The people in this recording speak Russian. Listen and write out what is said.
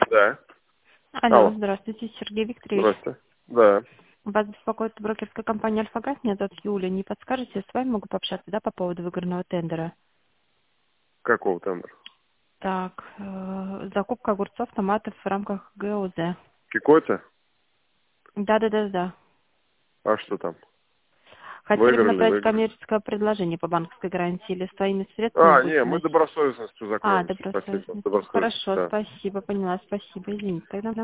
Да. Алло, Алло. здравствуйте, Сергей Викторович. Здравствуйте. Да. Вас беспокоит брокерская компания «Альфа-Газ». Меня зовут Юля. Не подскажете, с вами могу пообщаться, да, по поводу выигранного тендера? Какого тендера? Так, закупка огурцов, томатов в рамках ГОЗ. Кикоте? Да. А что там? Хотели бы Выиграли, не направить выиграли? коммерческое предложение по банковской гарантии или своими средствами А, будете не, мы носить? добросовестностью А, закончим. Спасибо. добросовестность. Добросовестность, Хорошо, да. спасибо, поняла, спасибо. Извините, тогда.